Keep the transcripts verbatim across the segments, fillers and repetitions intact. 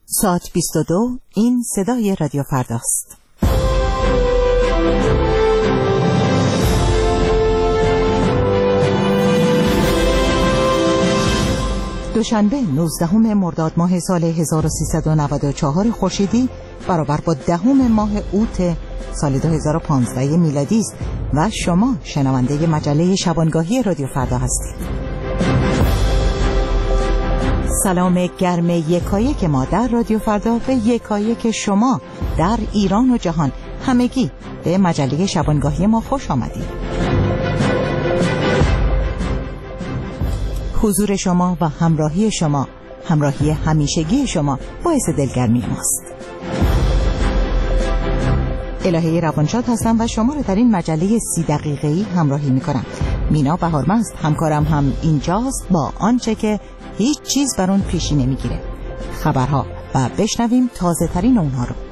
ساعت بیست و دو. این صدای رادیو فرداست. دوشنبه نوزدهم مرداد ماه سال هزار و سیصد و نود و چهار خورشیدی برابر با دهم ماه اوت سال دو هزار و پانزده میلادی است و شما شنونده مجله شبانگاهی رادیو فردا هستید. سلام گرم یکایک ما در رادیو فردا به یکایک شما در ایران و جهان. همگی به مجله شبانگاهی ما خوش آمدید. حضور شما و همراهی شما، همراهی همیشگی شما باعث دلگرمی ماست. الهه روانشاد هستم و شما رو در این مجله سی دقیقه‌ای همراهی می‌کنم. مینا بهارمست همکارم هم اینجاست با آنچه که هیچ چیز بر اون پیشی نمیگیره. خبرها و بشنویم تازه ترین اونها رو.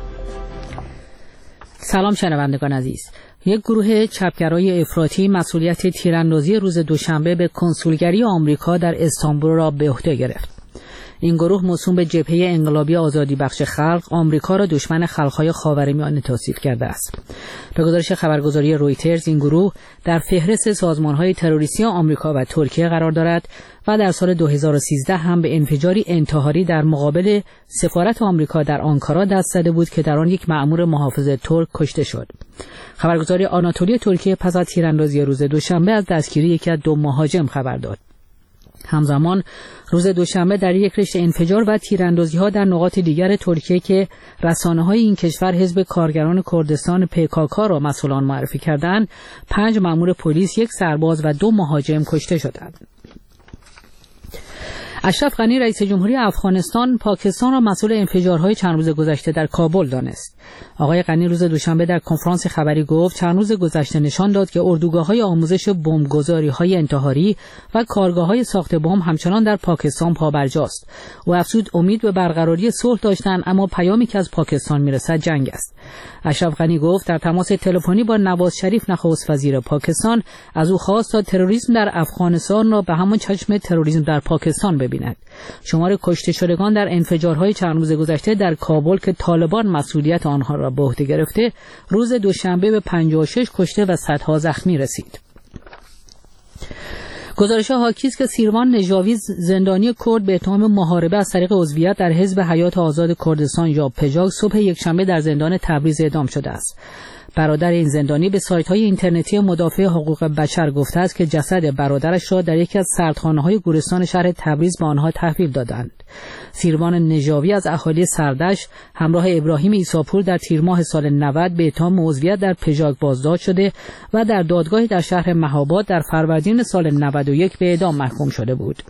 سلام شنوندگان عزیز. یک گروه چپگرای افراطی مسئولیت تیراندازی روز دوشنبه به کنسولگری آمریکا در استانبول را به عهده گرفت. این گروه موسوم به جبهه انقلابی آزادی بخش خلق آمریکا را دشمن خلق‌های خاورمیانه توصیف کرده است. به گزارش خبرگزاری رویترز این گروه در فهرست سازمان‌های تروریستی آمریکا و ترکیه قرار دارد و در سال دو هزار و سیزده هم به انفجاری انتحاری در مقابل سفارت آمریکا در آنکارا دست زده بود که در آن یک مأمور محافظ ترک کشته شد. خبرگزاری آناتولی ترکیه پس از تیراندازی روز دوشنبه از دستگیری یکی از دو مهاجم خبر داد. همزمان روز دوشنبه در یک رشته انفجار و تیراندازی‌ها در نقاط دیگر ترکیه که رسانه‌های این کشور حزب کارگران کردستان پی کا کا را مسئولان معرفی کردند، پنج مأمور پلیس، یک سرباز و دو مهاجم کشته شدند. اشرف غنی رئیس جمهوری افغانستان پاکستان را مسئول انفجارهای چند روز گذشته در کابل دانست. آقای غنی روز دوشنبه در کنفرانس خبری گفت چند روز گذشته نشان داد که اردوگاه‌های آموزش بمبگذاری‌های انتحاری و کارگاه‌های ساخت بمب همچنان در پاکستان پابرجاست. او افزود امید به برقراری صلح داشتند اما پیامی که از پاکستان میرسد جنگ است. اشرف غنی گفت در تماس تلفنی با نواز شریف نخست وزیر پاکستان از او خواست تا تروریسم در افغانستان را به همان چشم تروریسم در پاکستان ببیند. شمار کشته شدگان در انفجارهای چند روز گذشته در کابل که طالبان مسئولیت آنها را به عهده گرفته روز دوشنبه به پنجاه و شش کشته و صدها زخمی رسید. گزارش حاکی است که سیروان نژاوی زندانی کرد به اتهام محاربه از طریق عضویت در حزب حیات آزاد کردستان یا پژاک صبح یکشنبه در زندان تبریز اعدام شده است. برادر این زندانی به سایت‌های اینترنتی مدافع حقوق بشر گفته است که جسد برادرش را در یکی از سردخانه‌های گورستان شهر تبریز به آنها تحویل دادند. سیروان نژاوی از اهالی سردشت همراه ابراهیم عیساپور در تیر ماه سال نود به اتهام عضویت در پژاک بازداشت شده و در دادگاهی در شهر مهاباد در فروردین سال نود و یک به اعدام محکوم شده بود.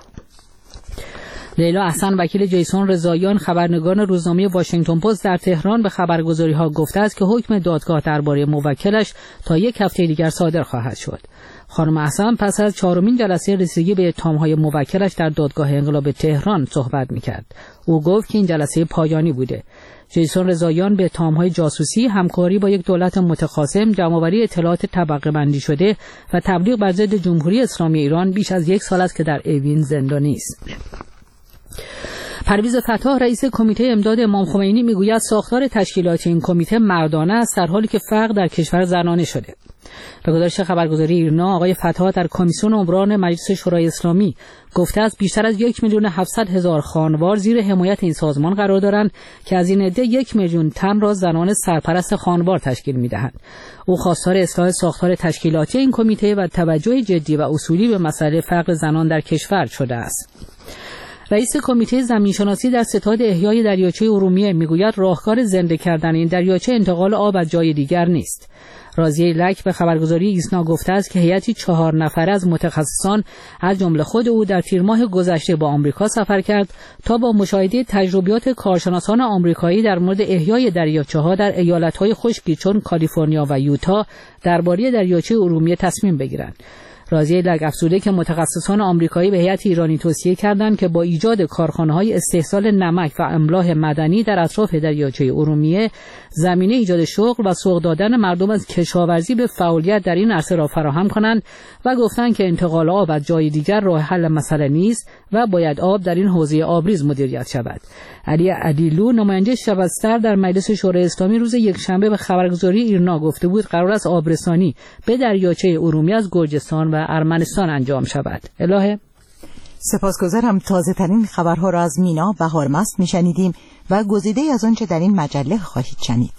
لیلا احسن وکیل جیسون رضاییان خبرنگار روزنامه واشنگتن پست در تهران به خبرگزاری‌ها گفته است که حکم دادگاه درباره موکلش تا یک هفته دیگر صادر خواهد شد. خانم احسن پس از چهارمین جلسه رسیدگی به اتهام‌های موکلش در دادگاه انقلاب تهران صحبت می‌کرد. او گفت که این جلسه پایانی بوده. جیسون رضاییان به اتهام‌های جاسوسی، همکاری با یک دولت متخاصم، جمع‌آوری اطلاعات طبقه‌بندی شده و تبلیغ بر ضد جمهوری اسلامی ایران بیش از یک سال است که در اوین زندانی است. پرویز فتاح رئیس کمیته امداد امام خمینی میگوید ساختار تشکیلاتی این کمیته مردانه است در حالی که فقر در کشور زنانه شده. به گزارش خبرگزاری ایرنا آقای فتاح در کمیسیون عمران مجلس شورای اسلامی گفته است بیشتر از یک میلیون و هفتصد هزار خانوار زیر حمایت این سازمان قرار دارند که از این عده یک میلیون تن را زنان سرپرست خانوار تشکیل میدهند. او خواستار اصلاح ساختار تشکیلاتی این کمیته و توجه جدی و اصولی به مسئله فقر زنان در کشور شده است. رئیس کمیته زمینشناسی در ستاد احیای دریاچه ارومیه میگوید راهکار زنده کردن این دریاچه انتقال آب از جای دیگر نیست. راضیه لک به خبرگزاری ایسنا گفته است که هیئتی چهار نفره از متخصصان از جمله خود او در تیر ماه گذشته با آمریکا سفر کرد تا با مشاهده تجربیات کارشناسان آمریکایی در مورد احیای دریاچه‌ها در ایالت‌های خشکی چون کالیفرنیا و یوتا درباره دریاچه ارومیه تصمیم بگیرند. رازیلک افزوده که متخصصان آمریکایی به هیئت ایرانی توصیه کردند که با ایجاد کارخانه‌های استحصال نمک و املاح معدنی در اطراف دریاچه ارومیه زمینه ایجاد شغل و سوق دادن مردم از کشاورزی به فعالیت در این عرصه را فراهم کنند و گفتند که انتقال آب از جای دیگر راه حل مسئله نیست و باید آب در این حوزه آبریز مدیریت شود. علی عدیلو نماینده شبستر در مجلس شورای اسلامی روز یکشنبه به خبرگزاری ایرنا گفته بود قرار است آبرسانی به دریاچه ارومیه از گرجستان و ارمنستان انجام شود. الهه سپاسگزارم. تازه ترین خبرها را از مینا بهار مست میشنیدیم و گزیده از آنچه در این مجله خواهید شنید.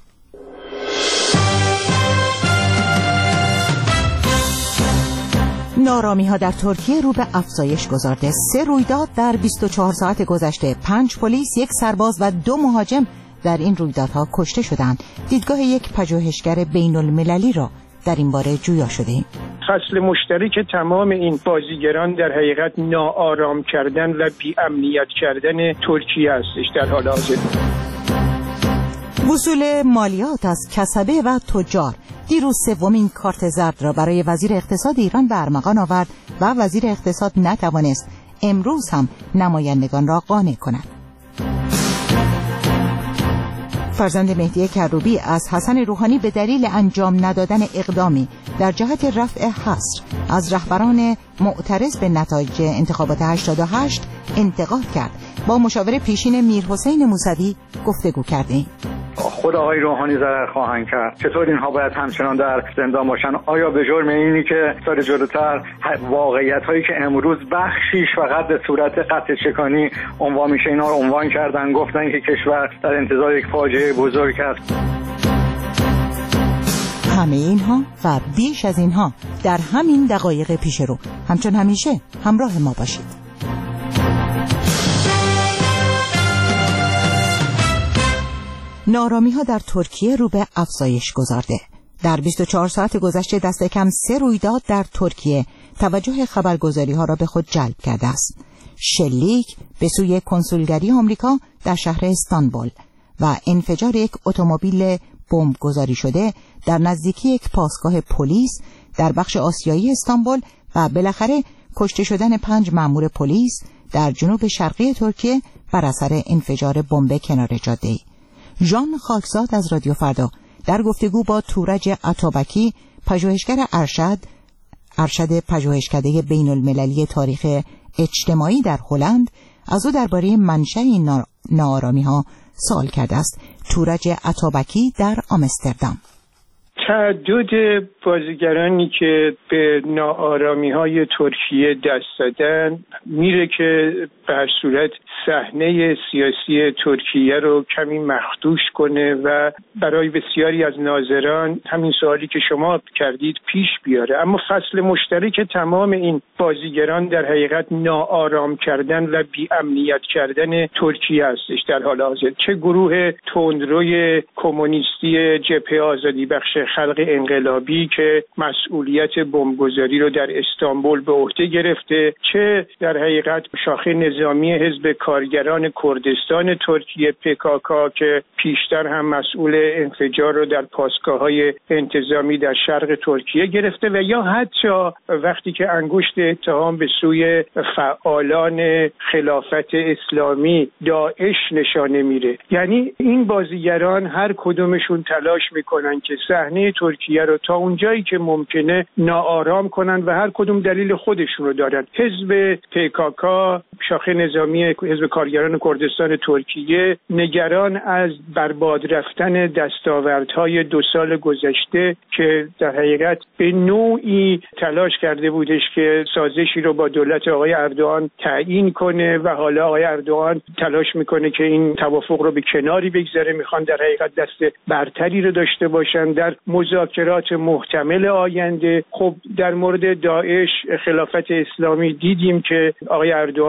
نارامی ها در ترکیه رو به افزایش گذارده. سه رویداد در بیست و چهار ساعت گذشته، پنج پلیس، یک سرباز و دو مهاجم در این رویدادها کشته شدند. دیدگاه یک پژوهشگر بین المللی را در این باره جویا شده ایم. فصل مشترک تمام این بازیگران در حقیقت ناآرام کردن و بی‌امنیت کردن ترکیه هستش در حال حاضر. وصول مالیات از کسبه و تجار. دیروز سومین کارت زرد را برای وزیر اقتصاد ایران به ارمغان آورد و وزیر اقتصاد نتوانست امروز هم نمایندگان را قانع کند. فرزند مهدی کروبی از حسن روحانی به دلیل انجام ندادن اقدامی در جهت رفع حصر از رهبران معترض به نتایج انتخابات هشتاد و هشت انتقاد کرد. با مشاور پیشین میرحسین موسوی گفتگو کردیم. خود آقای روحانی ضرر خواهند کرد. چطور اینها باید همچنان در زندان باشن؟ آیا به جرم اینی که سال جلوتر واقعیت هایی که امروز بخشیش فقط به صورت قطع چکانی عنوان میشه اینا رو عنوان کردن، گفتن که کشور در انتظار یک فاجعه بزرگ است؟ همه اینها و بیش از اینها در همین دقایق پیش رو. همچون همیشه همراه ما باشید. نارامی ها در ترکیه رو به افزایش گذارده. در بیست و چهار ساعت گذشته دست کم سه رویداد در ترکیه توجه خبرگزاری ها را به خود جلب کرده است. شلیک به سوی کنسولگری آمریکا در شهر استانبول و انفجار یک اتومبیل بمب گذاری شده در نزدیکی یک پاسگاه پلیس در بخش آسیایی استانبول و بالاخره کشته شدن پنج مأمور پلیس در جنوب شرقی ترکیه بر اثر انفجار بمب کنار جاده‌ای. ژان خاکزاد از رادیو فردا در گفتگو با تورج عطابکی، پژوهشگر ارشد ارشد پژوهشکده بین المللی تاریخ اجتماعی در هلند، از او درباره منشأ این ناآرامی ها سوال کرده است. تورج عطابکی در آمستردام. تعدد بازیگرانی که به ناآرامی های ترکیه دست دادن میره که به هر صورت صحنه سیاسی ترکیه رو کمی مخدوش کنه و برای بسیاری از ناظران همین سوالی که شما کردید پیش بیاره. اما فصل مشترک تمام این بازیگران در حقیقت ناآرام کردن و بی‌امنیت کردن ترکیه هستش در حال حاضر. چه گروه تندروی کمونیستی جبهه آزادی بخش خلق انقلابی که مسئولیت بمبگذاری رو در استانبول به عهده گرفته، چه در حقیقت شاخه نظامی حزب کارگران کردستان ترکیه پکاکا که پیشتر هم مسئول انفجار رو در پاسگاه‌های انتظامی در شرق ترکیه گرفته و یا حتی وقتی که انگشت اتهام به سوی فعالان خلافت اسلامی داعش نشانه میره. یعنی این بازیگران هر کدومشون تلاش میکنن که صحنه ترکیه رو تا اونجایی که ممکنه ناآرام کنن و هر کدوم دلیل خودشون رو دارن. حزب پیکاکا، شاخه نظامی حزب کارگران کردستان ترکیه، نگران از برباد رفتن دستاوردهای دو سال گذشته که در حقیقت به نوعی تلاش کرده بودش که سازشی رو با دولت آقای اردوغان تعیین کنه و حالا آقای اردوغان تلاش میکنه که این توافق رو به کناری بگذاره، میخوان در حقیقت دست برتری رو داشته باشن در مذاکرات محتمل آینده. خب در مورد داعش، خلافت اسلامی دیدیم که آقای اردوغان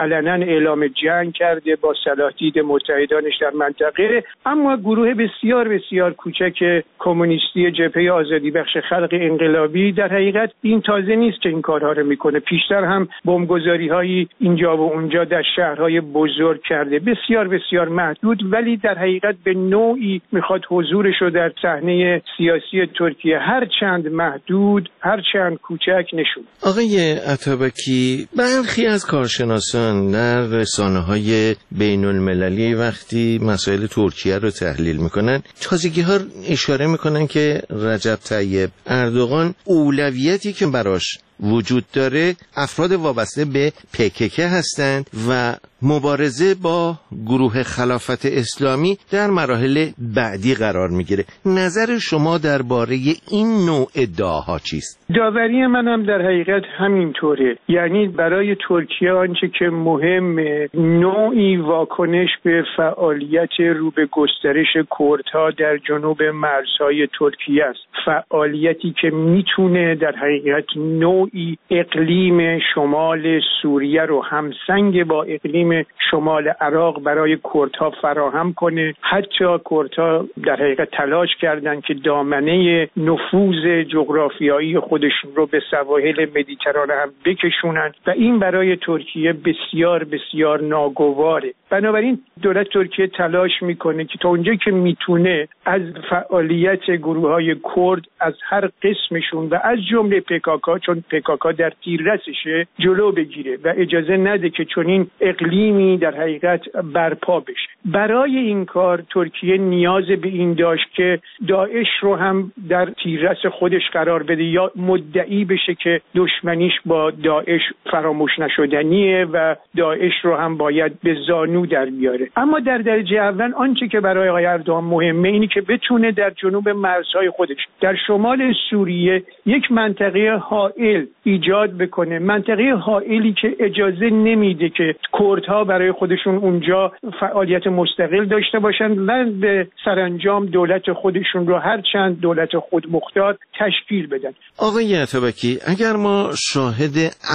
علنا اعلام جنگ کرده با صلاح دید متحدانش در منطقه، اما گروه بسیار بسیار کوچک کمونیستی جبهه آزادی بخش خلق انقلابی در حقیقت این تازه نیست که این کارها رو میکنه. پیشتر هم بمبگذاری‌هایی اینجا و اونجا در شهرهای بزرگ کرده، بسیار بسیار محدود، ولی در حقیقت به نوعی میخواد حضورش رو در صحنه سیاسی ترکیه هر چند محدود، هر چند کوچک نشون. آقای عطابکی، برخی از کارشناسان در رسانه‌های بین المللی وقتی مسائل ترکیه رو تحلیل میکنن، تازگی‌ها اشاره میکنن که رجب طیب اردوغان اولویتی که براش وجود داره افراد وابسته به پی هستند و مبارزه با گروه خلافت اسلامی در مراحل بعدی قرار میگیره. نظر شما درباره این نوع ادعاها چیست؟ داوری منم در حقیقت همینطوره. یعنی برای ترکیه آنچه که مهمه نوعی واکنش به فعالیت رو به گسترش کردها در جنوب مرزهای ترکیه است. فعالیتی که میتونه در حقیقت نوعی اقلیم شمال سوریه رو همسنگ با اقلیم شمال عراق برای کردها فراهم کنه. حتی کردها در حقیقت تلاش کردند که دامنه نفوذ جغرافیایی خودشون رو به سواحل مدیترانه هم بکشونن و این برای ترکیه بسیار بسیار ناگواره. بنابراین دولت ترکیه تلاش میکنه که تا اونجایی که میتونه از فعالیت گروه‌های کرد از هر قسمشون و از جمله پکاکا، چون پکاکا در تیررسشه، جلو بگیره و اجازه نده که چنین اقلیمی در حقیقت برپا بشه. برای این کار ترکیه نیاز به این داشت که داعش رو هم در تیررس خودش قرار بده یا مدعی بشه که دشمنیش با داعش فراموش نشدنیه و داعش رو هم باید به زانو در بیاره. اما در درجه اول آنچه که برای آقای اردوغان مهمه اینه که بتونه در جنوب مرزهای خودش در شمال سوریه یک منطقه حائل ایجاد بکنه، منطقه حائلی که اجازه نمیده که کردها برای خودشون اونجا فعالیت مستقل داشته باشن و به سرانجام دولت خودشون رو هر چند دولت خودمختار تشکیل بدن. آقای عطابکی، اگر ما شاهد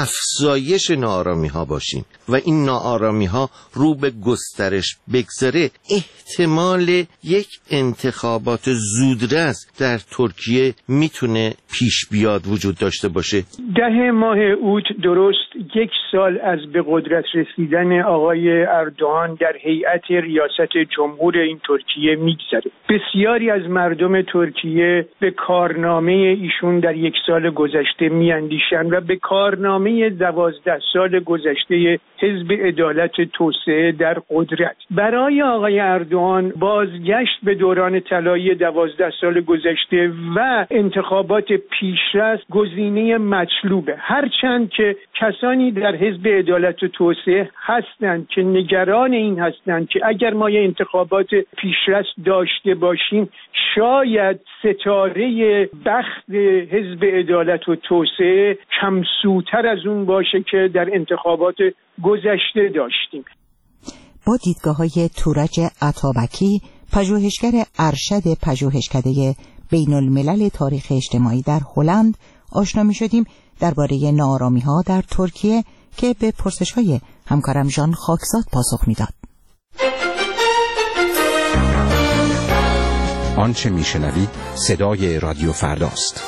افزایش ناآرامی ها باشیم و این ناآرامی ها رو به گسترش بگذاره، احتمال یک انتخابات زودرس در ترکیه میتونه پیش بیاد وجود داشته باشه؟ ده ماه اوت، درست یک سال از به قدرت رسیدن آقای اردوغان در هیئت ریاست جمهور این ترکیه میگذره. بسیاری از مردم ترکیه به کارنامه ایشون در یک سال گذشته میاندیشن و به کارنامه دوازده سال گذشته حزب عدالت توسعه در قدرت. برای آقای اردوغان بازگشت به دوران طلایی دوازده سال گذشته و انتخابات پیشرفت گزینه مطلوبه، هرچند که کسانی در حزب عدالت و توسعه هستند که نگران این هستند که اگر ما یه انتخابات پیشرفت داشته باشیم شاید ستاره بخت حزب عدالت و توسعه کمسوتر از اون باشه که در انتخابات گذشته داشتیم. با دیدگاه‌های تورج عطابکی، پژوهشگر ارشد پژوهشکده بین الملل تاریخ اجتماعی در هلند، آشنا می شدیم درباره ناآرامی‌ها در ترکیه که به پرسش‌های همکارم ژان خاکزاد پاسخ می‌داد. آنچه می‌شنوید صدای رادیو فرداست.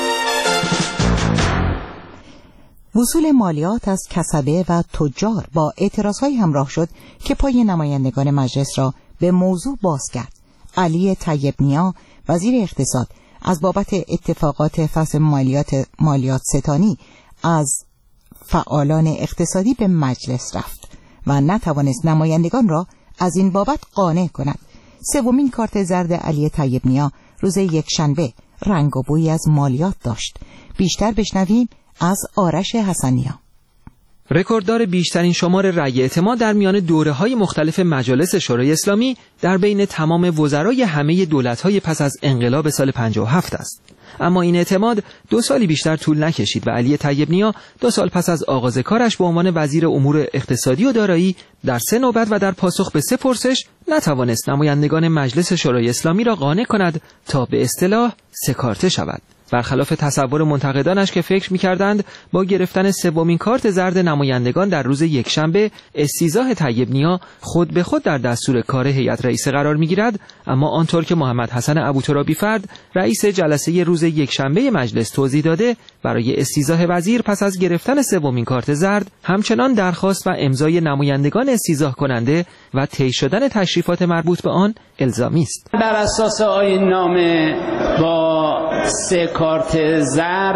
وصول مالیات از کسبه و تجار با اعتراض‌های همراه شد که پای نمایندگان مجلس را به موضوع باز کرد. علی طیب نیا، وزیر اقتصاد، از بابت اتفاقات فصل مالیات مالیات ستانی از فعالان اقتصادی به مجلس رفت و نتوانست نمایندگان را از این بابت قانع کند. سومین کارت زرد علی طیب نیا روز یکشنبه رنگ و بویی از مالیات داشت. بیشتر بشنویم از آرش حسنیا. رکورددار بیشترین شمار رأی اعتماد در میان دوره‌های مختلف مجالس شورای اسلامی در بین تمام وزرای همه دولت‌های پس از انقلاب سال پنجاه و هفت است. اما این اعتماد دو سالی بیشتر طول نکشید و علی طیب نیا دو سال پس از آغاز کارش به عنوان وزیر امور اقتصادی و دارایی در سه نوبت و در پاسخ به سه پرسش نتوانست نمایندگان مجلس شورای اسلامی را قانع کند تا به اصطلاح سه کارته شود. برخلاف تصور منتقدانش که فکر می‌کردند با گرفتن سومین کارت زرد نمایندگان در روز یکشنبه استیضاح طیب نیا خود به خود در دستور کار هیئت رئیسه قرار می‌گیرد، اما آنطور که محمد حسن ابوترابی فرد رئیس جلسه روز یکشنبه مجلس توضیح داده، برای استیضاح وزیر پس از گرفتن سومین کارت زرد همچنان درخواست و امضای نمایندگان استیضاح کننده و طی شدن تشریفات مربوط به آن الزامی است. بر اساس آیین نامه با سه کارت زرد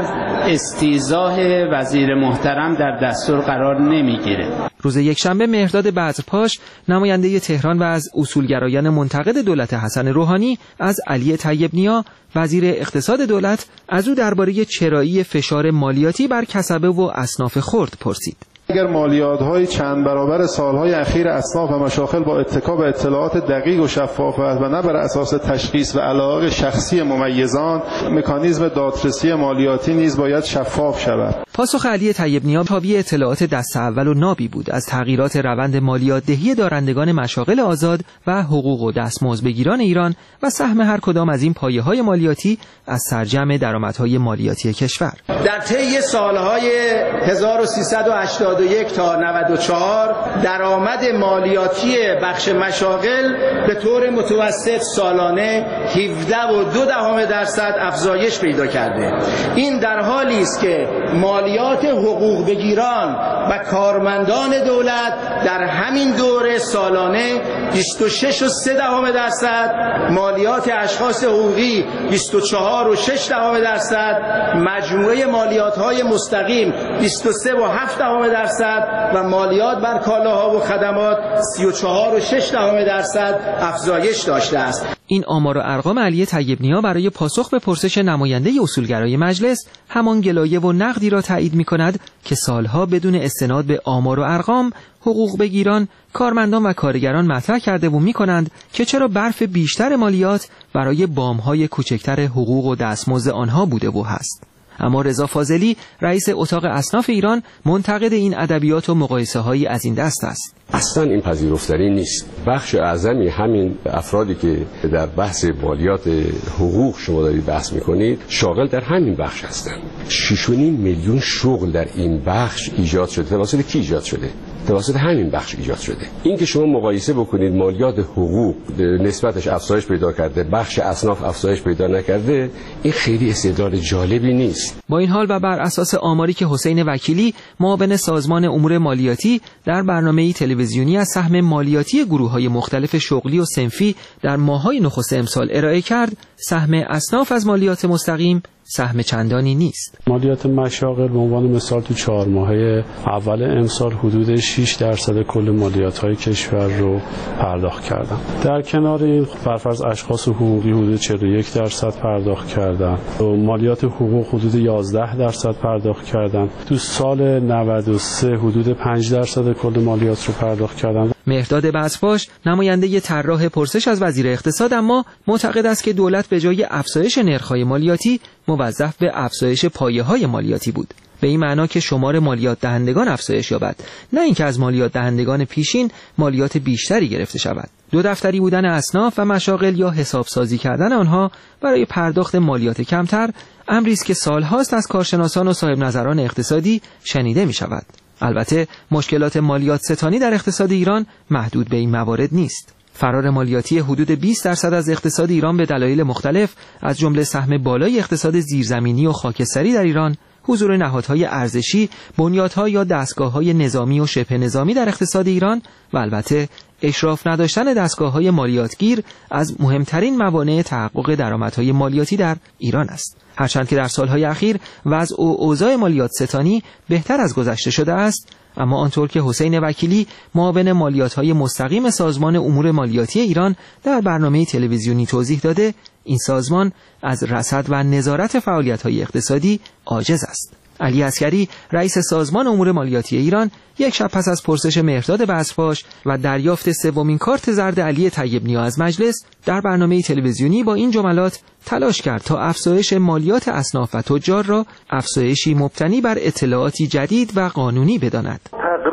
استیضاح وزیر محترم در دستور قرار نمیگیره. روز یکشنبه مهرداد بذرپاش نماینده تهران و از اصولگرایان منتقد دولت حسن روحانی از علی طیب نیا وزیر اقتصاد دولت از او درباره چرایی فشار مالیاتی بر کسبه و اصناف خرد پرسید. اگر مالیات‌های چند برابر سالهای اخیر اصناف و مشاغل با اتکا به اطلاعات دقیق و شفاف و نه بر اساس تشخیص و علاقه شخصی ممیزان، مکانیزم دادرسی مالیاتی نیز باید شفاف شود. پاسخ علی طیب نیا حاوی اطلاعات دست اول و نابی بود از تغییرات روند مالیات دهی دارندگان مشاغل آزاد و حقوق و دستمزدبگیران ایران و سهم هر کدام از این پایه‌های مالیاتی از سرجم درآمدهای مالیاتی کشور. در طی سالهای هزار و سیصد و هشتاد و یک تا نود و چهار درآمد مالیاتی بخش مشاغل به طور متوسط سالانه هفده و دو دهم درصد افزایش پیدا کرده. این در حالی است که مالیات حقوق بگیران و کارمندان دولت در همین دوره سالانه بیست و شش و سه دهم درصد، مالیات اشخاص حقوقی بیست و چهار و شش دهم درصد، مجموعه مالیات‌های مستقیم بیست و سه و هفت دهم درصد و مالیات بر کالاها و خدمات سی و چهار و شش دهم درصد افزایش داشته است. این آمار و ارقام علی طیب نیا برای پاسخ به پرسش نماینده اصولگرای مجلس همان گلایه و نقدی را تایید می‌کند که سالها بدون استناد به آمار و ارقام حقوق بگیران، کارمندان و کارگران مطرح کرده و می‌کنند که چرا برف بیشتر مالیات برای وام‌های کوچکتر حقوق و دستمزد آنها بوده و هست. اما رضا فاضلی رئیس اتاق اصناف ایران منتقد این ادبیات و مقایسه‌هایی از این دست است. اصلا این پذیرفتنی نیست. بخش اعظمی همین افرادی که در بحث مالیات حقوق شما دارید بحث میکنید شاغل در همین بخش هستند. شش و نیم میلیون شغل در این بخش ایجاد شده. توسط کی ایجاد شده؟ توسط همین بخش ایجاد شده. این که شما مقایسه بکنید مالیات حقوق نسبتش افزایش پیدا کرده، بخش اصناف افزایش پیدا نکرده، این خیلی استدلال جالبی نیست. با این حال و بر اساس آماری که حسین وکیلی معاون سازمان امور مالیاتی در برنامه‌ای تلویزیونی از سهم مالیاتی گروه‌های مختلف شغلی و صنفی در ماه‌های نخست امسال ارائه کرد، سهم اصناف از مالیات مستقیم سهم چندانی نیست. مالیات مشاغل به عنوان مثال تو چهار ماهه اول امسال حدود شش درصد کل مالیات‌های کشور رو پرداخت کردن. در کنار این برفرض اشخاص حقوقی حدود چهل و یک درصد پرداخت کردن. مالیات حقوق حدود یازده درصد پرداخت کردن. تو سال نود و سه حدود پنج درصد کل مالیات رو پرداخت کردن. مهرداد بذرپاش نماینده طراح پرسش از وزیر اقتصاد اما معتقد است که دولت به جای افزایش نرخ‌های مالیاتی موظف به افزایش پایه‌های مالیاتی بود، به این معنا که شمار مالیات دهندگان افزایش یابد، نه اینکه از مالیات دهندگان پیشین مالیات بیشتری گرفته شود. دو دفتری بودن اصناف و مشاغل یا حسابسازی کردن آنها برای پرداخت مالیات کمتر امری است که سالهاست از کارشناسان و صاحب نظران اقتصادی شنیده می شود. البته مشکلات مالیات ستانی در اقتصاد ایران محدود به این موارد نیست. فرار مالیاتی حدود بیست درصد از اقتصاد ایران به دلایل مختلف از جمله سهم بالای اقتصاد زیرزمینی و خاکستری در ایران، حضور نهادهای ارزشی، بنیادها یا دستگاه‌های نظامی و شبه نظامی در اقتصاد ایران و البته اشراف نداشتن دستگاه‌های مالیاتگیر از مهمترین موانع تحقق درآمدهای مالیاتی در ایران است. هرچند که در سالهای اخیر وضع و اوضاع مالیات ستانی بهتر از گذشته شده است، اما آنطور که حسین وکیلی معاون مالیات‌های مستقیم سازمان امور مالیاتی ایران در برنامه تلویزیونی توضیح داده، این سازمان از رصد و نظارت فعالیت‌های اقتصادی عاجز است. علی عسکری رئیس سازمان امور مالیاتی ایران یک شب پس از پرسش مهرداد بذرپاش و دریافت سومین کارت زرد علی طیب نیا از مجلس در برنامه تلویزیونی با این جملات تلاش کرد تا افزایش مالیات اصناف و تجار را افزایشی مبتنی بر اطلاعاتی جدید و قانونی بداند.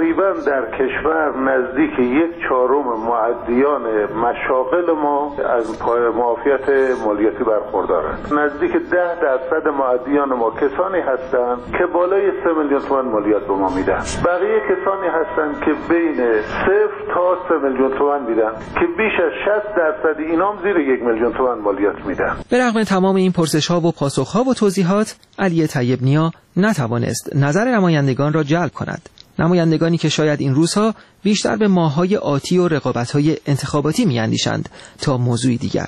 تقریبا در کشور نزدیک یک چهارم معدیان مشاغل ما از پای معافیت مالیاتی برخوردارند. نزدیک ده درصد معدیان ما کسانی هستند که بالای سه میلیون تومان مالیات به ما میدن. بقیه کسانی هستند که بین صفر تا سه میلیون تومان میدن که بیش از شصت درصد اینام زیر یک میلیون تومان مالیات میدن. به رغم تمام این پرسش‌ها و پاسخ‌ها و توضیحات، علی طیب نیا نتوانست نظر نمایندگان را جلب کند. نمایندگانی که شاید این روزها بیشتر به ماه‌های آتی و رقابت‌های انتخاباتی می‌اندیشند تا موضوعی دیگر.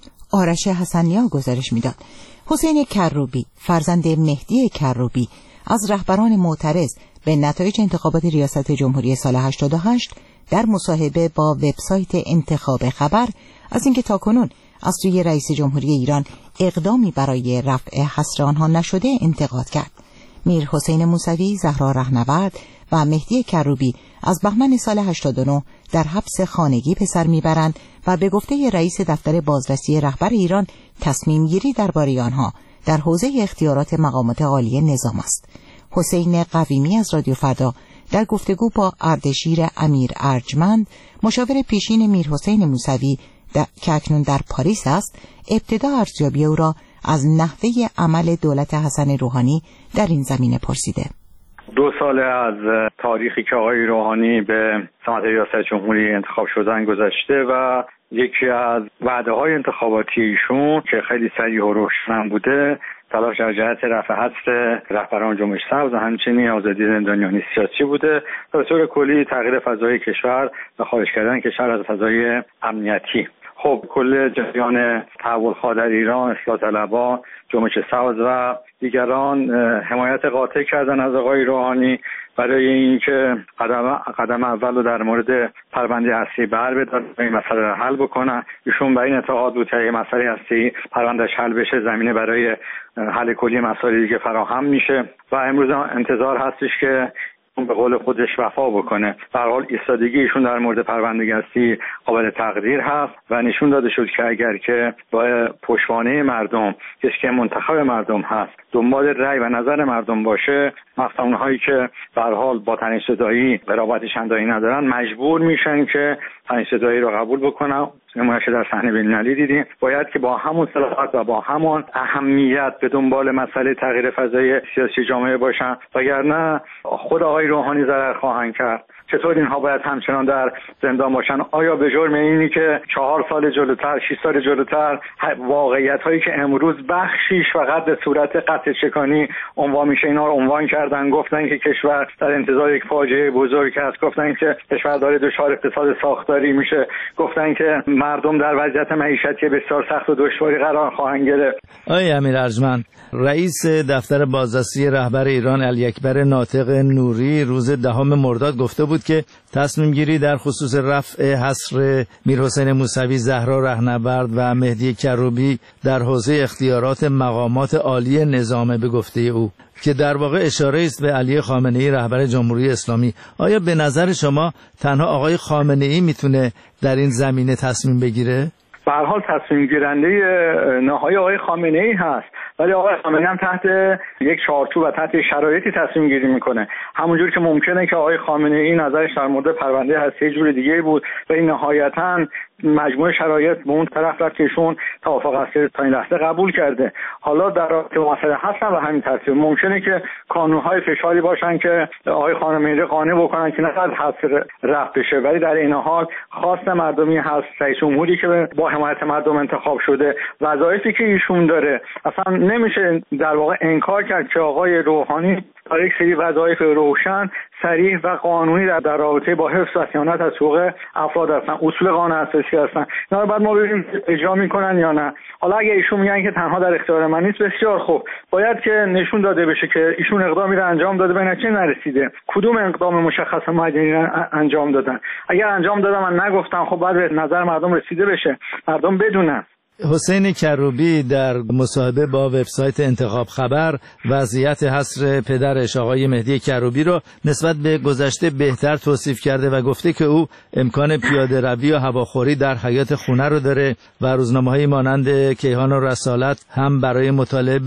آرش حسنیا گزارش میداد. حسین کروبی، فرزند مهدی کروبی، از رهبران معترض به نتایج انتخابات ریاست جمهوری سال هشتاد و هشت در مصاحبه با وبسایت انتخاب خبر از اینکه تاکنون از سوی رئیس جمهوری ایران اقدامی برای رفع حصر آنها نشده انتقاد کرد. میر حسین موسوی، زهرا رهنورد و مهدی کروبی از بهمن سال هشتاد و نه در حبس خانگی به سر میبرند و به گفته رئیس دفتر بازرسی رهبر ایران تصمیم گیری درباره آنها در حوزه اختیارات مقامات عالی نظام است. حسین قویمی از رادیو فردا در گفتگو با اردشیر امیر ارجمند، مشاور پیشین میر حسین موسوی که اکنون در پاریس است، ابتدا ارزیابی او را از نحوه عمل دولت حسن روحانی در این زمینه پرسیده. دو سال از تاریخی که آقای روحانی به سمت ریاست جمهوری انتخاب شدن گذشته و یکی از وعده‌های انتخاباتی ایشون که خیلی صریح و روشن بوده، تلاش در جهت رفع حصر رهبران جنبش سبز و همچنین آزادی زندانیان سیاسی بوده و به طور کلی تغییر فضای کشور و خارج کردن کشور از فضای امنیتی. خب کل جریان تحول‌خواه در ایران، اصلاح طلبان، جنبش سبز و دیگران حمایت قاطع کردن از آقای روحانی برای اینکه قدم قدم اول رو در مورد پرونده اصلی بر بدارن و این مسئله رو حل بکنن. ایشون برای این اعتقاد بود که این مسئله اصلی پروندهش حل بشه، زمینه برای حل کلی مسائل دیگه فراهم میشه و امروز انتظار هستش که به قول خودش وفا بکنه. به هر حال ایستادگی ایشون در مورد پرونده‌گستی قابل تقدیر هست و نشون داده شد که اگر که با پشتوانه مردم، کسی که منتخب مردم هست، دنبال رأی و نظر مردم باشه، مثلا اونهایی که به هر حال با تنش صدایی قرابت چندانی ندارن مجبور میشن که تنش صدایی رو قبول بکنن. نمایش در صحنه بین‌المللی دیدیم. باید که با همون صلاحیت و با همون اهمیت به دنبال مسئله تغییر فضای سیاسی جامعه باشن، وگرنه خود آقای روحانی ضرر خواهند کرد. چطور اینها باید همچنان در زندان باشن؟ آیا به جرم اینی که چهار سال جلوتر، شش سال جلوتر واقعیت هایی که امروز بخشیش فقط به صورت قطع چکانی عنوان میشه، اینا رو عنوان کردن، گفتن که کشور در انتظار یک فاجعه بزرگ است، گفتن که کشور داره دچار اقتصاد ساختاری میشه، گفتن که مردم در وضعیت معیشتی بسیار سخت و دشواری قرار خواهند گرفت. آقای امیر ارجمند، رئیس دفتر بازرسی رهبر ایران علی اکبر ناطق نوری روز دهم مرداد گفته بود که تصمیم گیری در خصوص رفع حصر میر حسین موسوی، زهرا رهنورد و مهدی کروبی در حوزه اختیارات مقامات عالی نظام به گفته او، که در واقع اشاره است به علی خامنه‌ای رهبر جمهوری اسلامی. آیا به نظر شما تنها آقای خامنه‌ای میتونه در این زمینه تصمیم بگیره؟ به هر حال تصمیم گیرنده نهایی آقای خامنه‌ای هست، ولی آقای خامنه‌ای هم تحت یک چارچوب و تحت شرایطی تصمیم گیری میکنه. همونجور که ممکنه که آقای خامنه‌ای نظرش در مورد پرونده هستی جور دیگه بود و این نهایتاً مجموعه شرایط به اون طرف رفت که ایشون توافق اصلی تا این لحظه قبول کرده. حالا در رابطه با مسئله هستن و همین ترتیب ممکنه که کانون‌های فشاری باشن که آقای خامنه‌ای قانع بکنن که نباید حصر رفع بشه، ولی در این حال خواست مردمی هست. رئیس جمهوری که با حمایت مردم انتخاب شده، وظایفی که ایشون داره، اصلا نمیشه در واقع انکار کرد که آقای روحانی برای یک سری وظایف روشن، صریح و قانونی در, در رابطه با حفظ و صیانت از حقوق افراد هستن، اصول قانون اساسی هستن. اینا رو بعد ما ببینیم اجرا میکنن یا نه. حالا اگه ایشون میگن که تنها در اختیار من نیست، بسیار خوب، باید که نشون داده بشه که ایشون اقدامی رو انجام داده به نتیجه نرسیده. کدوم اقدام مشخص معینی انجام دادن؟ اگر انجام دادن من نگفتم، خب بعد به نظر مردم رسیده بشه، مردم بدونن. حسین کروبی در مصاحبه با وبسایت انتخاب خبر وضعیت حصر پدرش آقای مهدی کروبی رو نسبت به گذشته بهتر توصیف کرده و گفته که او امکان پیاده روی و هواخوری در حیاط خونه رو داره و روزنامه‌های مانند کیهان و رسالت هم برای مطالعه به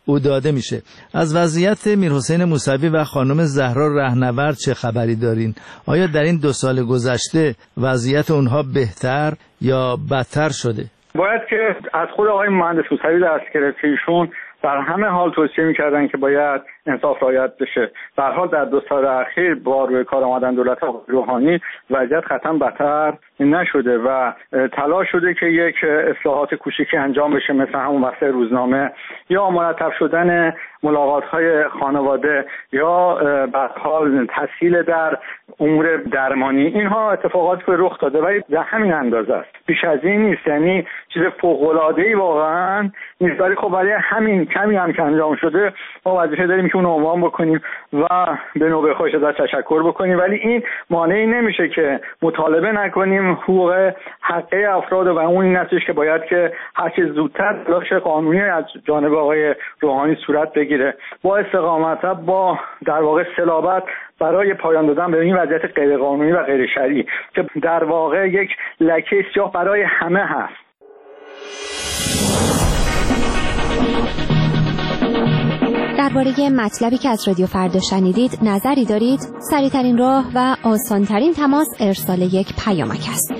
او داده میشه. از وضعیت میرحسین موسوی و خانم زهرا رهنورد چه خبری دارین؟ آیا در این دو سال گذشته وضعیت اونها بهتر یا بدتر شده؟ باید که از خود آقای مهندس موسوی دست گرفت که ایشون در همه حال توصیه می‌کردن که باید انصاف رعایت بشه. به هر حال در دو سال اخیر با روی کار آمدن دولت روحانی وضعیت قطعا بدتر نشده و تلاش شده که یک اصلاحات کوچیکی انجام بشه، مثل همون وضع روزنامه یا مرتب شدن ملاقات‌های خانواده یا به هر حال تسهیل در امور درمانی. اینها اتفاقاتی که رخ داده ولی در همین اندازه است، بیش از این نیست. یعنی چیز فوق‌العاده‌ای واقعا نیست، ولی خب برای همین کمی هم که انجام شده ما وظیفه داریم که اون رو عنوان بکنیم و به نوبه خودش ازش تشکر بکنیم. ولی این مانعی نمیشه که مطالبه نکنیم حقوق حقه افراد و اون این هستش که باید که هر چه زودتر تلاش قانونی از جانب آقای روحانی صورت بگیره با استقامت، با در واقع صلابت برای پایان دادن به این وضعیت غیر قانونی و غیر شرعی که در واقع یک لکه سیاه برای همه هست. درباره مطلبی که از رادیو فردا شنیدید نظری دارید؟ سریع‌ترین راه و آسان‌ترین تماس ارسال یک پیامک است.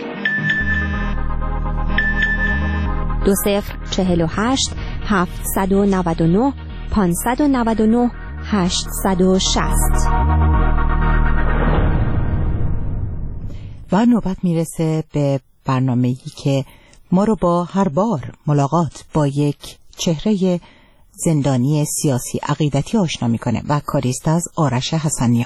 دو صفر چهل و هشت هفتصد و نود و نه پانصد و نود و نه هشتصد و شصت. و نوبت میرسه به برنامه‌ای که ما رو با هر بار ملاقات با یک چهره زندانی سیاسی عقیدتی آشنا میکنه و کاریست از آرش حسنیان.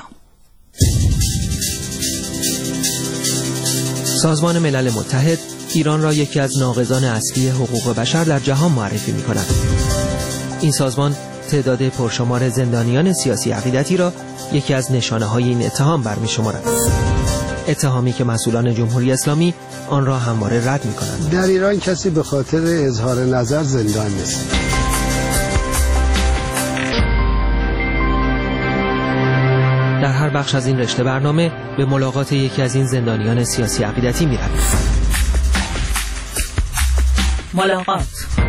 سازمان ملل متحد ایران را یکی از ناقضان اصلی حقوق بشر در جهان معرفی میکند. این سازمان تعداد پرشمار زندانیان سیاسی عقیدتی را یکی از نشانه‌های این اتهام برمی‌شمارد. اتهامی که مسئولان جمهوری اسلامی آن را همواره رد می‌کنند. در ایران کسی به خاطر اظهار نظر زندان نیست. در هر بخش از این رشته برنامه به ملاقات یکی از این زندانیان سیاسی عقیدتی می‌رویم. ملاقات.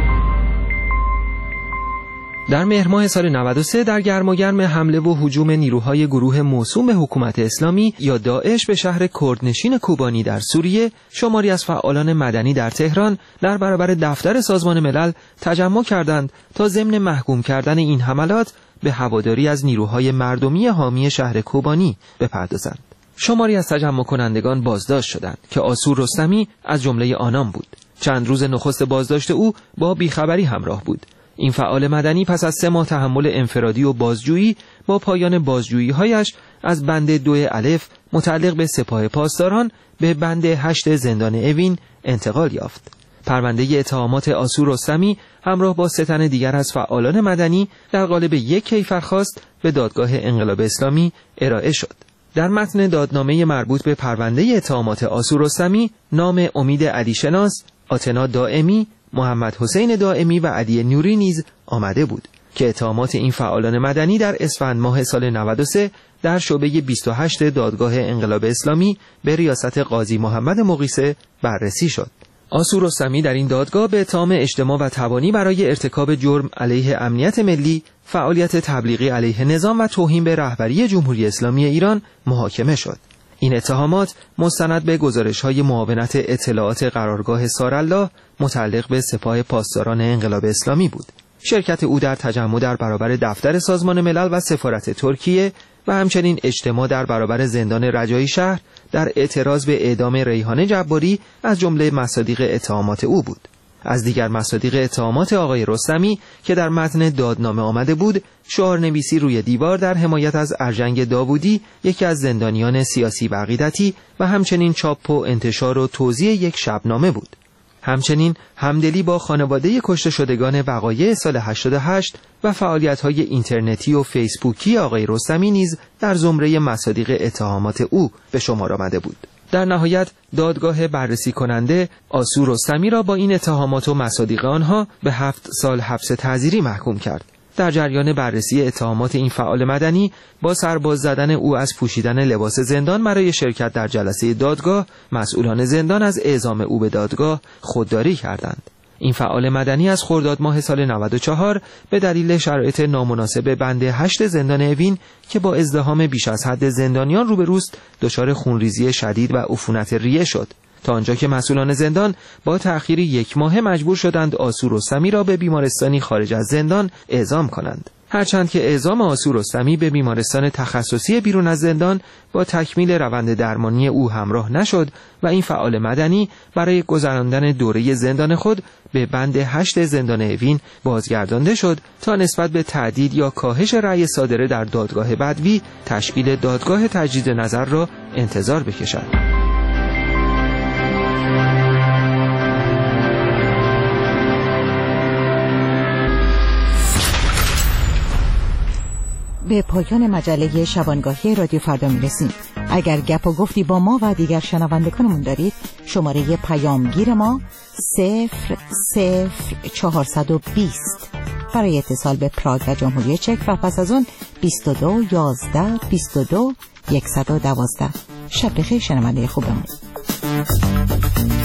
در مهر ماه سال نود و سه در گرم و گرم حمله و هجوم نیروهای گروه موسوم به حکومت اسلامی یا داعش به شهر کردنشین کوبانی در سوریه، شماری از فعالان مدنی در تهران در برابر دفتر سازمان ملل تجمع کردند تا ضمن محکوم کردن این حملات به هواداری از نیروهای مردمی حامی شهر کوبانی بپردازند. شماری از تجمع کنندگان بازداشت شدند که آسور رستمی از جمله آنان بود. چند روز نخست بازداشت او با بیخبری همراه بود. این فعال مدنی پس از سه ماه تحمل انفرادی و بازجویی با پایان بازجویی‌هایش از بند دو الف متعلق به سپاه پاسداران به بند هشت زندان اوین انتقال یافت. پرونده اتهامات آسور رستمی همراه با سه تن دیگر از فعالان مدنی در قالب یک کیفرخواست به دادگاه انقلاب اسلامی ارائه شد. در متن دادنامه مربوط به پرونده اتهامات آسور رستمی نام امید علیشناس، آتنا دائمی، محمد حسین دائمی و علی نوری نیز آمده بود که اتهامات این فعالان مدنی در اسفند ماه سال نود و سه در شعبه بیست و هشت دادگاه انقلاب اسلامی به ریاست قاضی محمد مقیسه بررسی شد. آسور رستمی در این دادگاه به اتهام اجتماع و تبانی برای ارتکاب جرم علیه امنیت ملی، فعالیت تبلیغی علیه نظام و توهین به رهبری جمهوری اسلامی ایران محاکمه شد. این اتهامات مستند به گزارش‌های معاونت اطلاعات قرارگاه سارالله متعلق به سپاه پاسداران انقلاب اسلامی بود. شرکت او در تجمع در برابر دفتر سازمان ملل و سفارت ترکیه و همچنین اجتماع در برابر زندان رجایی شهر در اعتراض به اعدام ریحانه جباری از جمله مصادیق اتهامات او بود. از دیگر مصادیق اتهامات آقای رستمی که در متن دادنامه آمده بود، شعارنویسی روی دیوار در حمایت از ارجنگ داوودی، یکی از زندانیان سیاسی و عقیدتی، و همچنین چاپ و انتشار و توزیع یک شبنامه بود. همچنین همدلی با خانواده کشته شدگان وقایع سال هشتاد و هشت و فعالیت‌های اینترنتی و فیسبوکی آقای رستمی نیز در زمره مصادیق اتهامات او به شمار آمده بود. در نهایت دادگاه بررسی کننده آسور رستمی را با این اتهامات و مصادیق آنها به هفت سال حبس تعزیری محکوم کرد. در جریان بررسی اتهامات این فعال مدنی با سرباز زدن او از پوشیدن لباس زندان برای شرکت در جلسه دادگاه، مسئولان زندان از اعزام او به دادگاه خودداری کردند. این فعال مدنی از خرداد ماه سال نود و چهار به دلیل شرایط نامناسب بند هشت زندان اوین که با ازدحام بیش از حد زندانیان روبروست دچار خونریزی شدید و عفونت ریه شد، تا آنجا که مسئولان زندان با تأخیر یک ماه مجبور شدند آسو رستمی را به بیمارستانی خارج از زندان اعزام کنند. هرچند که اعزام آسو رستمی به بیمارستان تخصصی بیرون از زندان با تکمیل روند درمانی او همراه نشد و این فعال مدنی برای گذراندن دوره زندان خود به بند هشت زندان اوین بازگردانده شد تا نسبت به تعدیل یا کاهش رأی صادره در دادگاه بدوی تشکیل دادگاه تجدید نظر را انتظار بکشد. به پایان مجله شبانگاهی رادیو فردا میرسیم. اگر گپ و گفتی با ما و دیگر شنوندگانمون دارید، شماره پیامگیر ما صفر صفر چهارصد و بیست برای اتصال به پراگ و جمهوری چک و پس از اون بیست و دو یازده بیست و دو صد و دوازده. شب بخیر شنونده خوبمون.